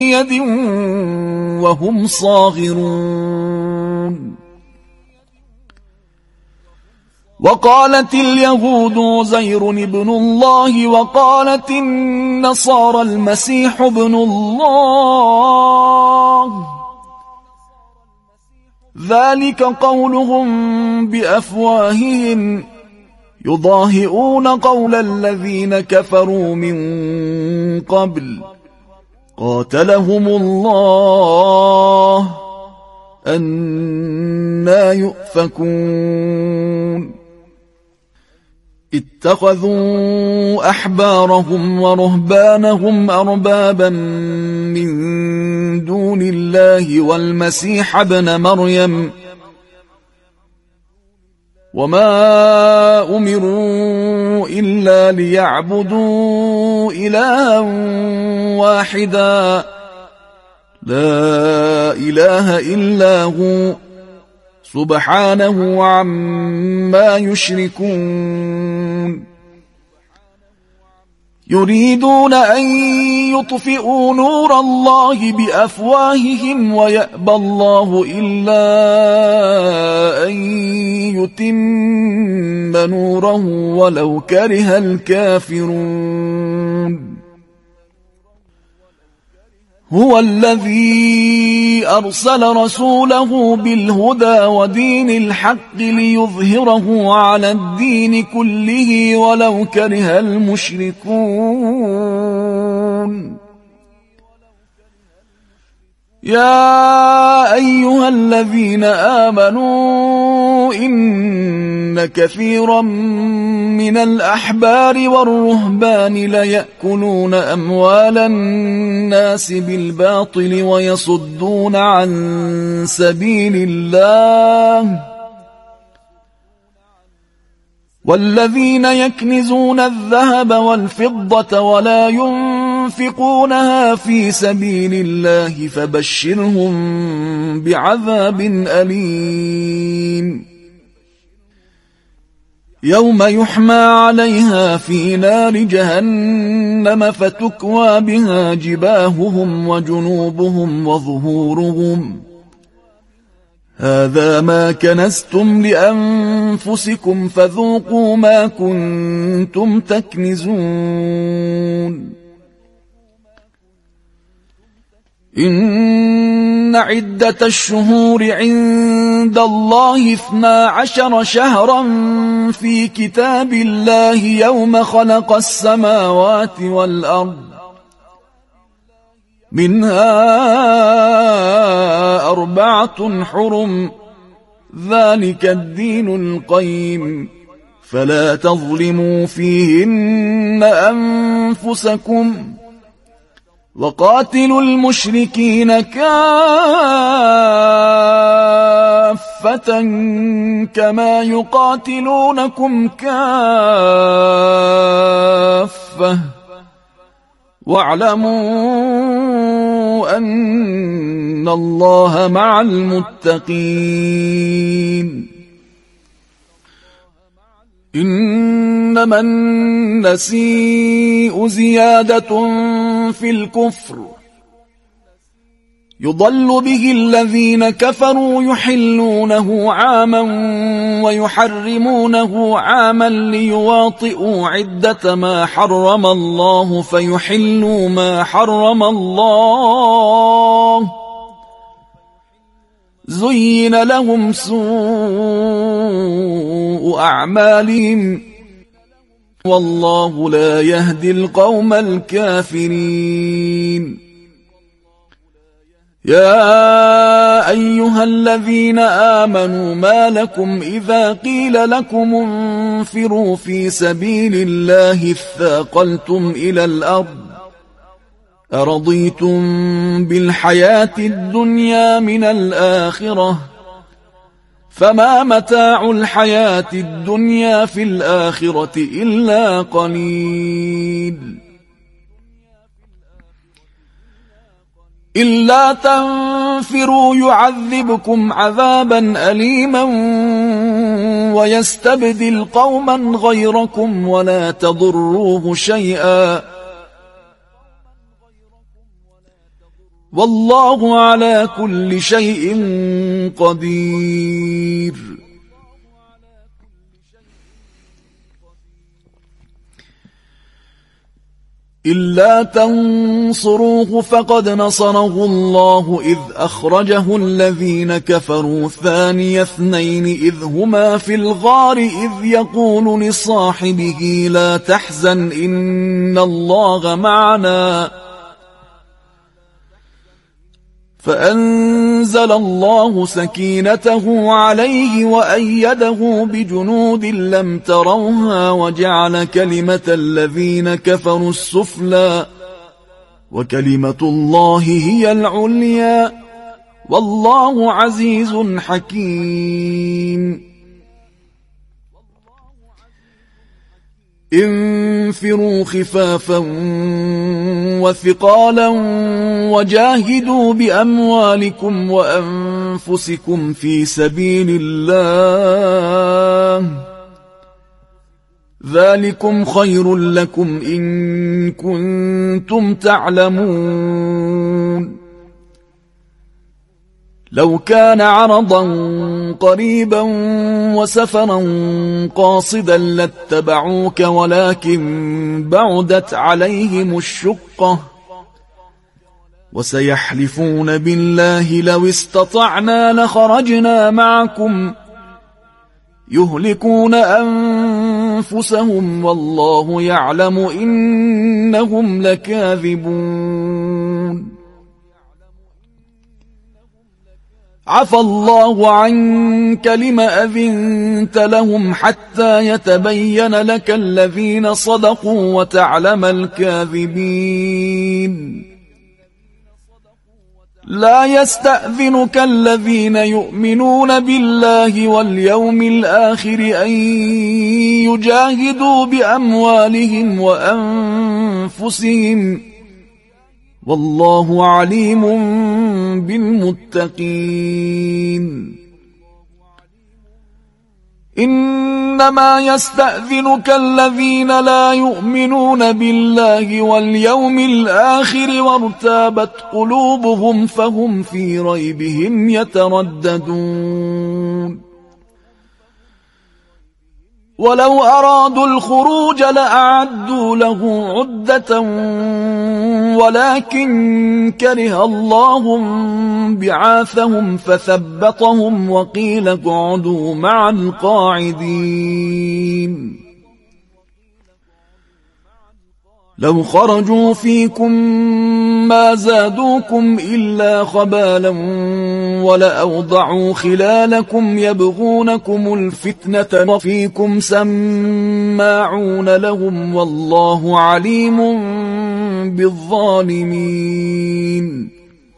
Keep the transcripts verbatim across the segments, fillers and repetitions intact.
يد وهم صاغرون. وقالت اليهود عزير ابن الله وقالت النصارى المسيح ابن الله، ذلك قولهم بأفواههم يضاهئون قول الذين كفروا من قبل قاتلهم الله أنى يؤفكون. اتخذوا أحبارهم ورهبانهم أربابا من دون الله والمسيح ابن مريم وما أمروا إلا ليعبدوا إلها واحدا لا إله إلا هو سبحانه عما يشركون. يريدون أن يطفئوا نور الله بأفواههم ويأبى الله إلا أن يتم نوره ولو كره الكافرون. هو الذي أرسل رسوله بالهدى ودين الحق ليظهره على الدين كله ولو كره المشركون. يا أيها الذين آمنوا إن كثيرا من الأحبار والرهبان ليأكلون أموال الناس بالباطل ويصدون عن سبيل الله، والذين يكنزون الذهب والفضة ولا ينفقونها في سبيل الله فبشرهم بعذاب أليم. يوم يحمى عليها في نار جهنم فتكوى بها جباههم وجنوبهم وظهورهم هذا ما كنزتم لأنفسكم فذوقوا ما كنتم تكنزون. إن عدة الشهور عند الله اثنا عشر شهرا في كتاب الله يوم خلق السماوات والأرض منها أربعة حرم ذلك الدين القيم فلا تظلموا فيهن أنفسكم وقاتلوا المشركين كافة كما يقاتلونكم كافة واعلموا أن الله مع المتقين. إنما النسيء زيادة في الكفر يضل به الذين كفروا يحلونه عاما ويحرمونه عاما ليواطئوا عدة ما حرم الله فيحلوا ما حرم الله زين لهم سوء أعمالهم والله لا يهدي القوم الكافرين. يا أيها الذين آمنوا ما لكم إذا قيل لكم انفروا في سبيل الله اثاقلتم إلى الأرض أرضيتم بالحياة الدنيا من الآخرة فما متاع الحياة الدنيا في الآخرة إلا قليل. إلا تنفروا يعذبكم عذابا أليما ويستبدل قوما غيركم ولا تضروه شيئا والله على كل شيء قدير. إلا تنصروه فقد نصره الله إذ أخرجه الذين كفروا ثاني اثنين إذ هما في الغار إذ يقول لصاحبه لا تحزن إن الله معنا فأنزل الله سكينته عليه وأيده بجنود لم تروها وجعل كلمة الذين كفروا السفلى وكلمة الله هي العليا والله عزيز حكيم. انفروا خفافا وثقالا وجاهدوا بأموالكم وأنفسكم في سبيل الله ذلكم خير لكم إن كنتم تعلمون. لو كان عرضا قريبا وسفرا قاصدا لاتبعوك ولكن بعدت عليهم الشقة وسيحلفون بالله لو استطعنا لخرجنا معكم يهلكون أنفسهم والله يعلم إنهم لكاذبون. عفى الله عنك لم أذنت لهم حتى يتبين لك الذين صدقوا وتعلم الكاذبين. لا يستأذنك الذين يؤمنون بالله واليوم الآخر أن يجاهدوا بأموالهم وأنفسهم والله عليم بالمتقين. إنما يستأذنك الذين لا يؤمنون بالله واليوم الآخر وارتابت قلوبهم فهم في ريبهم يترددون. ولو أرادوا الخروج لأعدوا له عدة ولكن كره الله بعاثهم فثبطهم وقيل اقعدوا مع القاعدين. لو خرجوا فيكم ما زادوكم إلا خبالا ولأوضعوا خلالكم يبغونكم الفتنة وفيكم سماعون لهم والله عليم بالظالمين.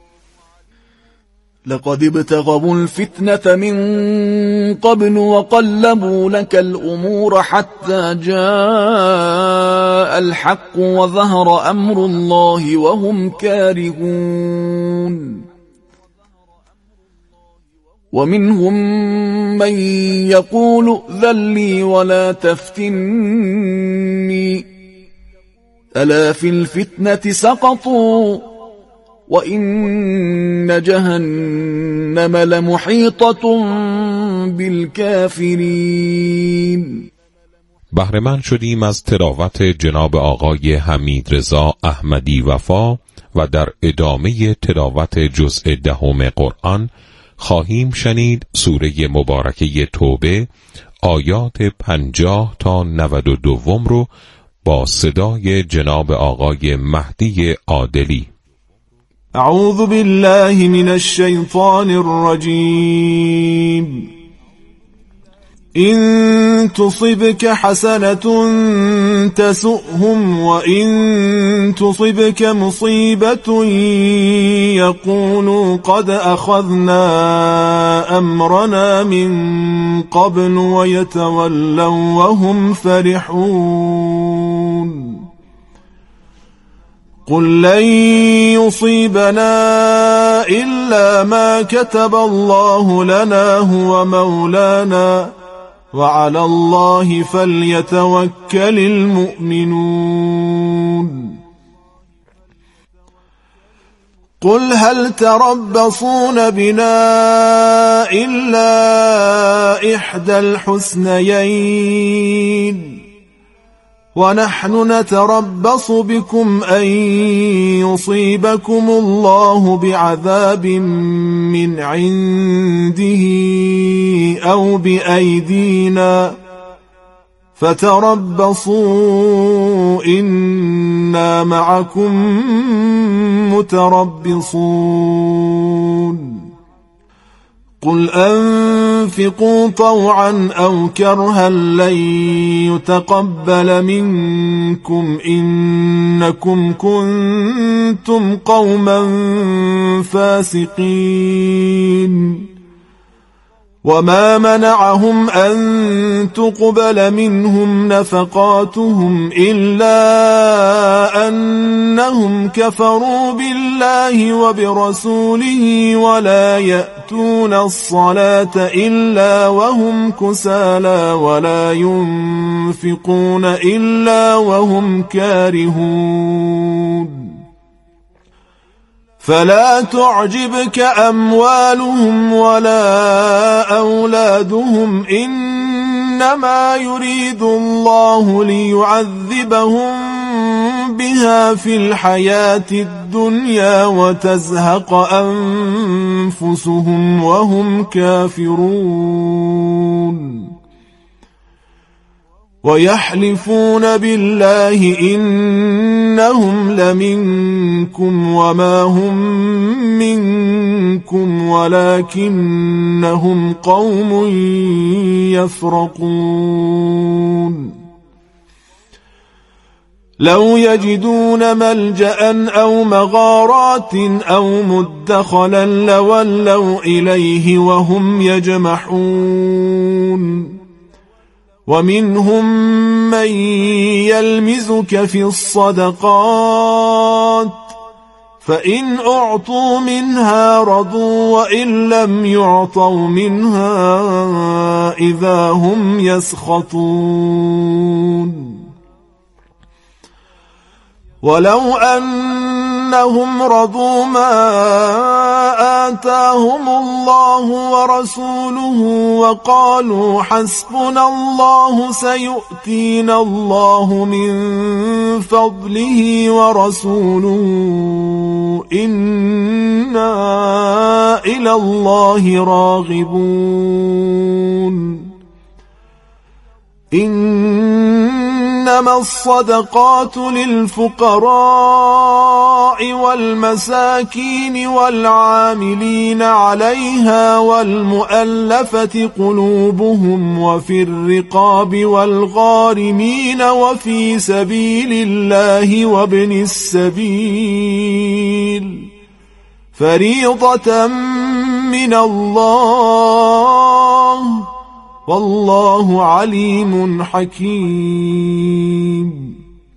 لقد ابتغوا الفتنة من قبل وقلبوا لك الأمور حتى جاء الحق وظهر أمر الله وهم كارهون. ومنهم من يقول ائذن لي ولا تفتني ألا في الفتنة سقطوا وإن جهنم لمحيطة بالكافرین. بهره‌مند شدیم از تلاوت جناب آقای حمیدرضا احمدی وفا و در ادامه تلاوت جزء دهم قرآن خواهیم شنید سوره مبارکه توبه آیات پنجاه تا نود و دوم رو با صدای جناب آقای مهدی عادلی. اعوذ بالله من الشیطان الرجیم. إن تصبك حسنة تسؤهم وإن تصبك مصيبة يقولوا قد أخذنا أمرنا من قبل ويتولوا وهم فرحون. قل لن يصيبنا إلا ما كتب الله لنا هو مولانا وعلى الله فليتوكل المؤمنون. قل هل تربصون بنا إلا إحدى الحسنيين ونحن نتربص بكم أن يصيبكم الله بعذاب من عنده أو بأيدينا فتربصوا إنا معكم متربصون قل أنفقوا طوعا أو كرها لن يتقبل منكم إنكم كنتم قوما فاسقين وما منعهم أن تقبل منهم نفقاتهم إلا أنهم كفروا بالله وبرسوله ولا يأتون الصلاة إلا وهم كسالى ولا ينفقون إلا وهم كارهون فلا تعجبك أموالهم ولا أولادهم إنما يريد الله ليعذبهم بها في الحياة الدنيا وتزهق أنفسهم وهم كافرون ويحلفون بالله إنهم لمنكم وما هم منكم ولكنهم قوم يفرقون لو يجدون ملجأ أو مغارات أو مدخلا لولوا إليه وهم يجمحون ومنهم من يلمزك في الصدقات فإن أعطوا منها رضوا وإن لم يعطوا منها إذا هم يسخطون ولو أنهم رضوا ما آتاهم الله ورسوله وقالوا حسبنا الله سيؤتينا الله من فضله ورسوله إنا إلى الله راغبون إنما الصدقات للفقراء والمساكين والعاملين عليها والمؤلفة قلوبهم وفي الرقاب والغارمين وفي سبيل الله وابن السبيل فريضة من الله والله عليم حكيم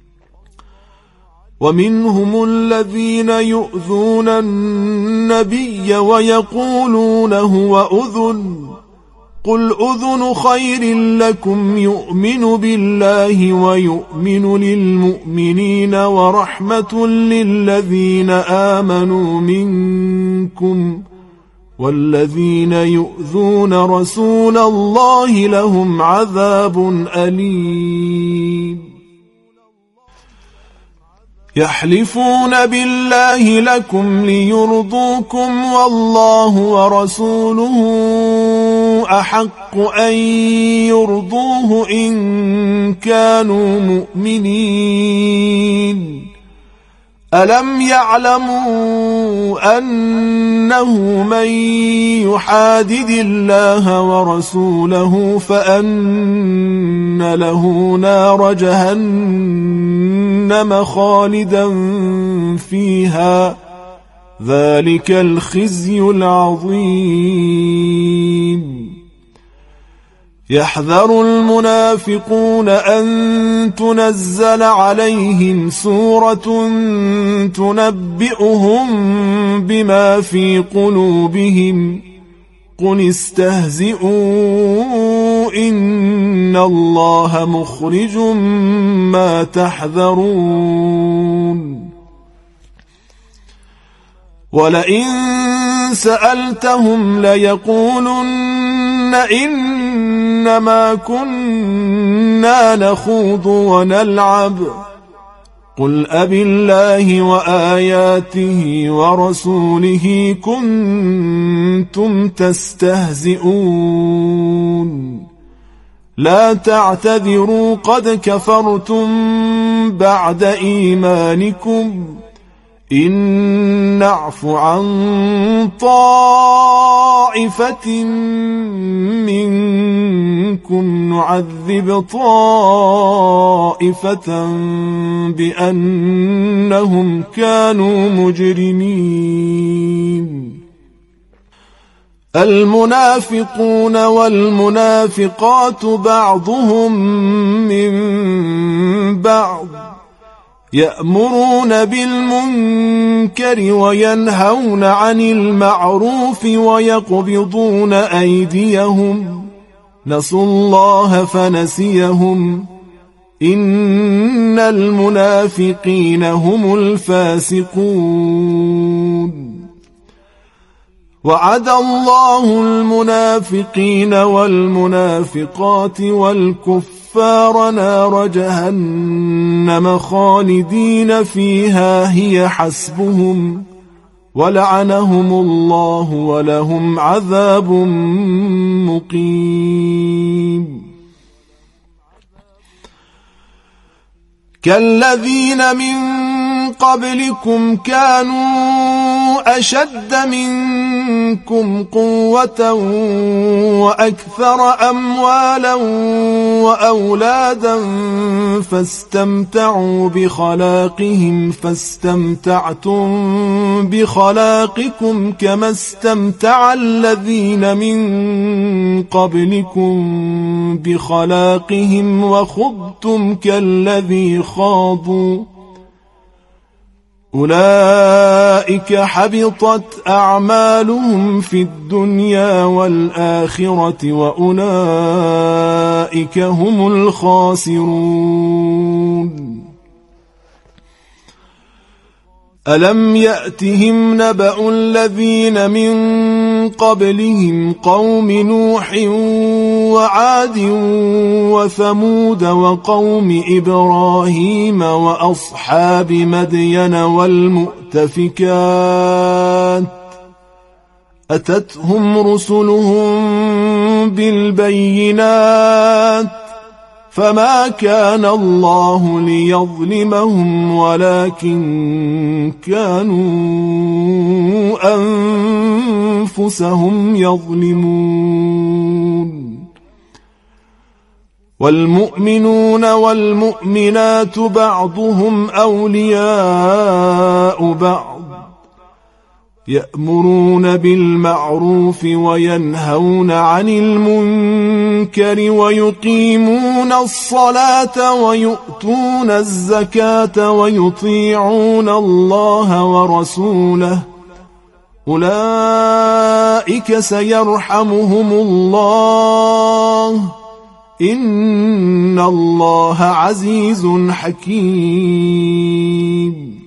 ومنهم الذين يؤذون النبي ويقولون هو أذن قل أذن خير لكم يؤمن بالله ويؤمن للمؤمنين ورحمة للذين آمنوا منكم والذين يؤذون رسول الله لهم عذاب أليم يحلفون بالله لكم ليرضوكم والله ورسوله أحق أن يرضوه إن كانوا مؤمنين ألم يعلموا أنه من يحادد الله ورسوله فأن له نار جهنم خالدا فيها ذلك الخزي العظيم يحذر المنافقون أن تنزل عليهم سورة تنبئهم بما في قلوبهم قل استهزئوا إن الله مخرج ما تحذرون ولئن سألتهم ليقولن إنما كنا نخوض ونلعب قل أبالله وآياته ورسوله كنتم تستهزئون لا تعتذروا قد كفرتم بعد إيمانكم إن نعف عن طائفة منكم نعذب طائفة بأنهم كانوا مجرمين المنافقون والمنافقات بعضهم من بعض يأمرون بالمنكر وينهون عن المعروف ويقبضون أيديهم نسوا الله فنسيهم إن المنافقين هم الفاسقون وعد الله المنافقين والمنافقات والكفار نار جهنم خالدين فيها هي حسبهم ولعنهم الله ولهم عذاب مقيم كالذين من قبلكم كانوا أشد منكم قوة وأكثر أموالا وأولادا فاستمتعوا بخلاقهم فاستمتعتم بخلاقكم كما استمتع الذين من قبلكم بخلاقهم وخضتم كالذي خاضوا أولئك حبطت أعمالهم في الدنيا والآخرة وأولئك هم الخاسرون ألم يأتهم نبأ الذين من قبلهم قوم نوح وعاد وثمود وقوم إبراهيم وأصحاب مدين والمؤتفكات أتتهم رسلهم بالبينات فما كان الله ليظلمهم ولكن كانوا أنفسهم يظلمون والمؤمنون والمؤمنات بعضهم أولياء بعض يأمرون بالمعروف وينهون عن المنكر ويقيمون الصلاة ويؤتون الزكاة ويطيعون الله ورسوله أولئك سيرحمهم الله إن الله عزيز حكيم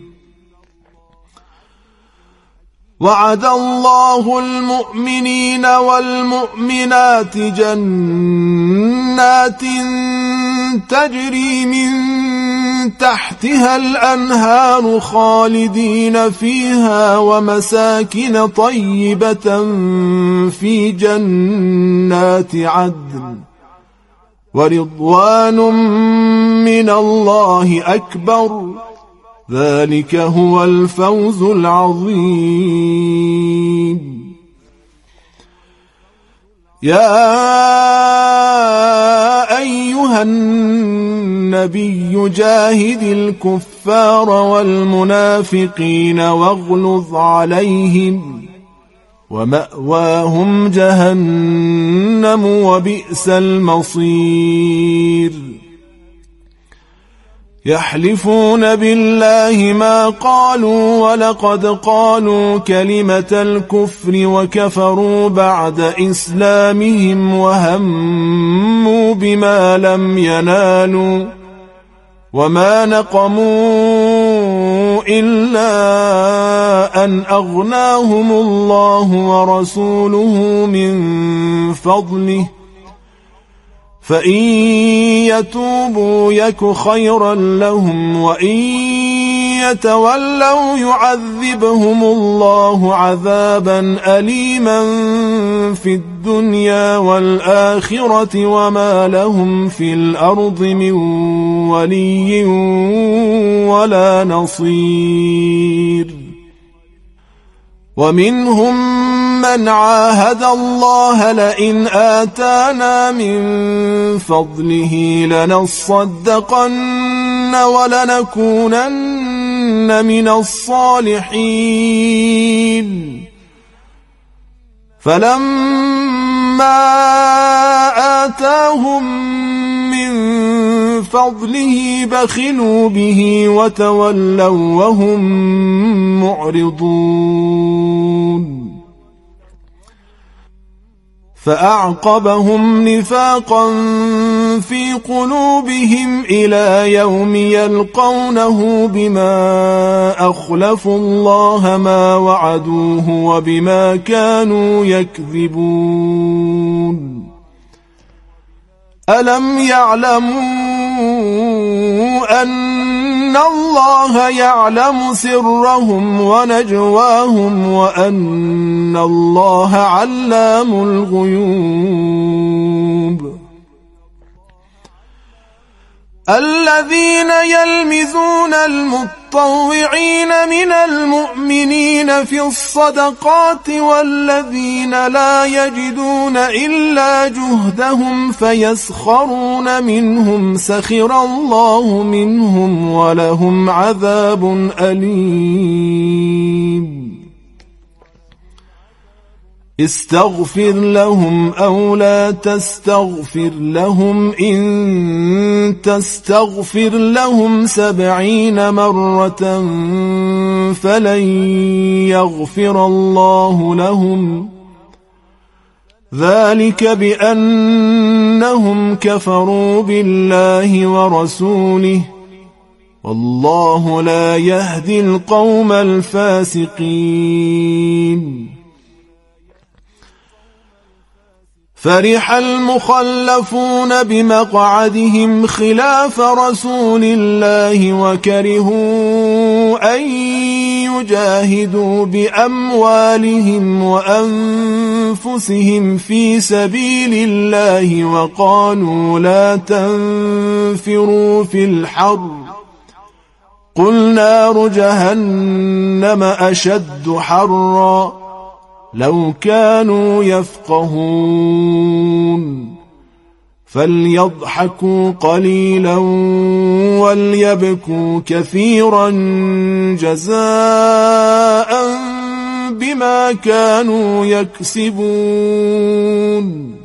وعد الله المؤمنين والمؤمنات جنات تجري من تحتها الأنهار خالدين فيها ومساكن طيبة في جنات عدن ورضوان من الله أكبر ذلك هو الفوز العظيم يا أيها النبي جاهد الكفار والمنافقين واغلظ عليهم ومأواهم جهنم وبئس المصير يحلفون بالله ما قالوا ولقد قالوا كلمة الكفر وكفروا بعد إسلامهم وهموا بما لم ينالوا وما نقموا إلا أن أغناهم الله ورسوله من فضله فإن يتوبوا يك خيرا لهم وإن يتولوا يعذبهم الله عذابا أليما في الدنيا والآخرة وما لهم في الأرض من ولي ولا نصير. ومنهم من عاهد الله لئن آتانا من فضله لنصدقن ولنكونن من الصالحين فلما آتاهم من فضله بخلوا به وتولوا وهم معرضون فأعقبهم نفاقا في قلوبهم إلى يوم يلقونه بما أخلفوا الله ما وعدوه وبما كانوا يكذبون. ألم يعلموا أن الله يعلم سرهم ونجواهم وأن الله علام الغيوب. الذين يلمزون المطوعين من المؤمنين في الصدقات والذين لا يجدون إلا جهدهم فيسخرون منهم سخر الله منهم ولهم عذاب أليم. استغفر لهم أو لا تستغفر لهم إن تستغفر لهم سبعين مرة فلن يغفر الله لهم ذلك بأنهم كفروا بالله ورسوله والله لا يهدي القوم الفاسقين. فرح المخلفون بمقعدهم خلاف رسول الله وكرهوا أن يجاهدوا بأموالهم وأنفسهم في سبيل الله وقالوا لا تنفروا في الحر قل نار جهنم أشد حرا لو كانوا يفقهون. فليضحكوا قليلا وليبكوا كثيرا جزاء بما كانوا يكسبون.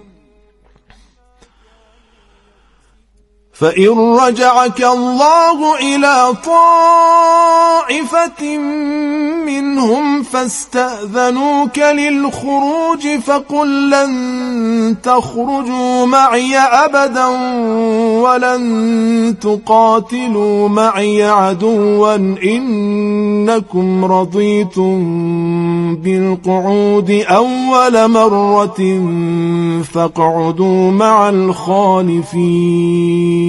فإن رجعك الله إلى طائفة منهم فاستأذنوك للخروج فقل لن تخرجوا معي أبدا ولن تقاتلوا معي عدوا إنكم رضيتم بالقعود أول مرة فاقعدوا مع الخالفين.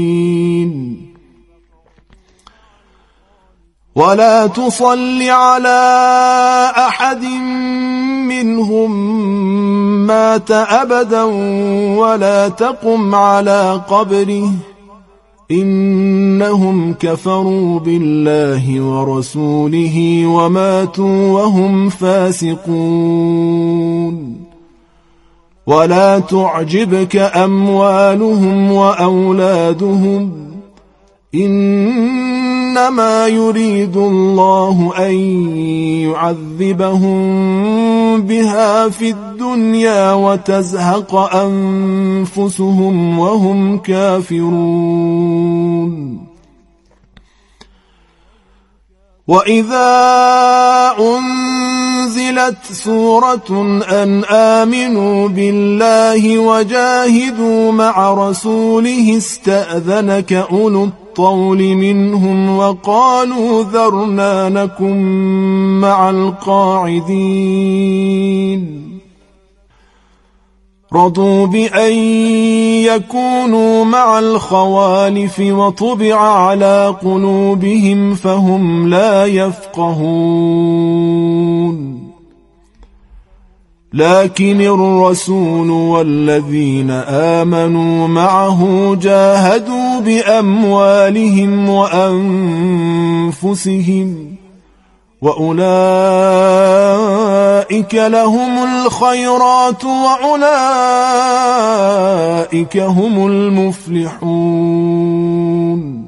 ولا تصل على أحد منهم مات أبدا ولا تقم على قبره إنهم كفروا بالله ورسوله وماتوا وهم فاسقون. ولا تعجبك أموالهم وأولادهم إنما يريد الله أن يعذبهم بها في الدنيا وتزهق أنفسهم وهم كافرون. وإذا أنزلت سورة أن آمنوا بالله وجاهدوا مع رسوله استأذنك أولو الطول منهم وقالوا ذرنا نكن مع القاعدين رضوا بأن يكونوا مع الخوالف وطبع على قلوبهم فهم لا يفقهون لكن الرسول والذين آمنوا معه جاهدوا بأموالهم وأنفسهم وأولئك لهم الخيرات وأولئك هم المفلحون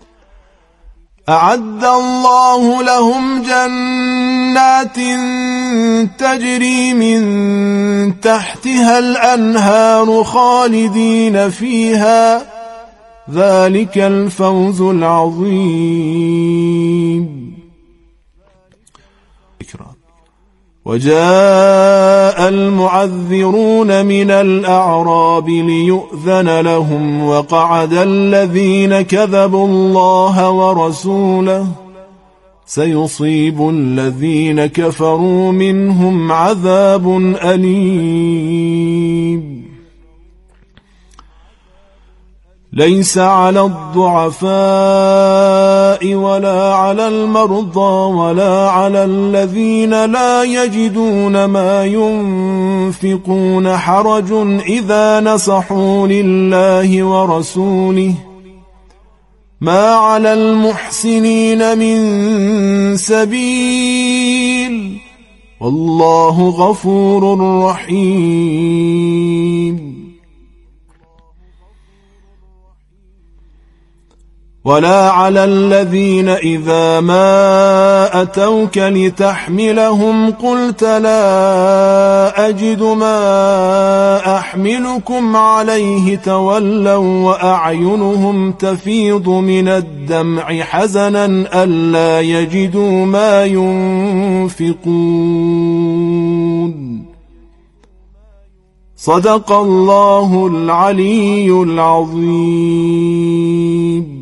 أعد الله لهم جنات تجري من تحتها الأنهار خالدين فيها ذلك الفوز العظيم وجاء المعذرون من الأعراب ليؤذن لهم وقعد الذين كذبوا الله ورسوله سيصيب الذين كفروا منهم عذاب أليم ليس على الضعفاء ولا على المرضى ولا على الذين لا يجدون ما ينفقون حرج إذا نصحوا لله ورسوله ما على المحسنين من سبيل والله غفور رحيم ولا على الذين إذا ما أتوك لتحملهم قلت لا أجد ما أحملكم عليه تولوا وأعينهم تفيض من الدمع حزنا ألا يجدوا ما ينفقون صدق الله العلي العظيم.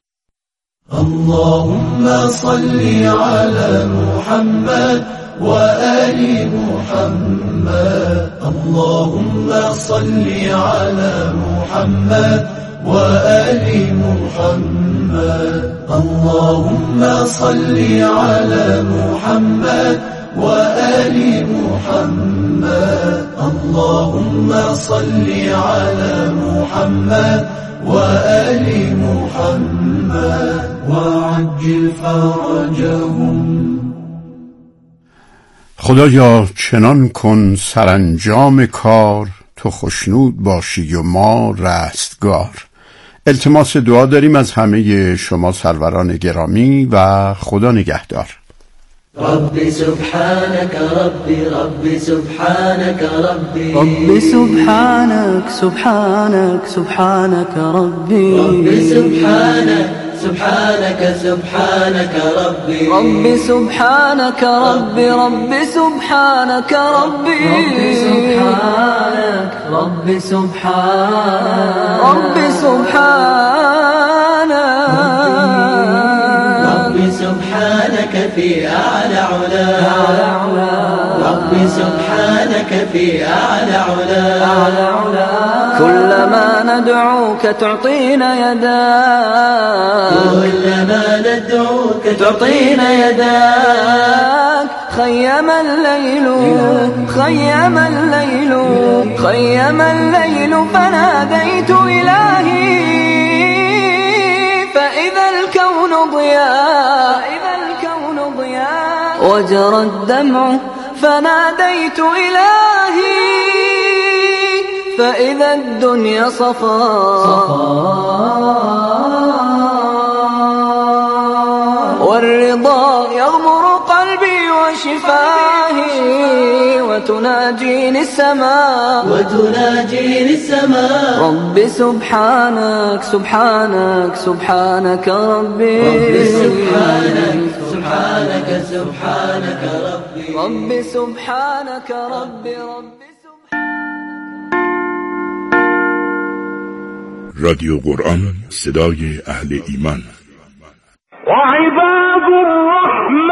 اللهم صل على محمد وآل محمد اللهم صل على محمد وآل محمد اللهم صل على محمد وآل محمد اللهم صل على محمد وآل محمد وعجل فرجهم. خدایا چنان کن سرانجام کار تو خشنود باشی و ما رستگار. التماس دعا داریم از همه شما سروران گرامی و خدا نگهدار. ربي سبحانك ربي ربي سبحانك ربي ربي سبحانك سبحانك سبحانك ربي ربي سبحانك سبحانك سبحانك ربي ربي سبحانك ربي ربي سبحانك ربي ربي سبحانك ربي سبحانك ربي سبحانك ربي سبحانك في أعلى علا ربي سبحانك في أعلى علا كلما ندعوك تعطينا يداك كلما ندعوك تعطينا يداك خيم الليل خيم الليل خيم الليل فناديت إلهي فإذا الكون ضياء وجرى الدمع فناديت إلهي فإذا الدنيا صفاء والرضا يغمر قلبي وشفاهي وتناجيني السماء وتناجيني السماء ربي سبحانك سبحانك سبحانك ربي ربي سبحانك سبحانك سبحانك ربي ربي سبحانك ربي ربي رادیو قرآن، صدای اهل ایمان. و عباد الرحمن